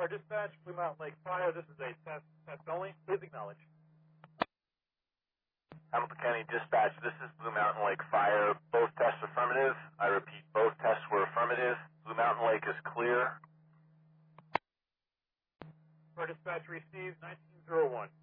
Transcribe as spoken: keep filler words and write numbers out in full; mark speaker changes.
Speaker 1: Dispatch, Blue Mountain Lake Fire, this is a test, test only. Please acknowledge.
Speaker 2: Hamilton County Dispatch, this is Blue Mountain Lake Fire. Both tests affirmative. I repeat, both tests were affirmative. Blue Mountain Lake is clear.
Speaker 1: For Dispatch received nineteen oh one.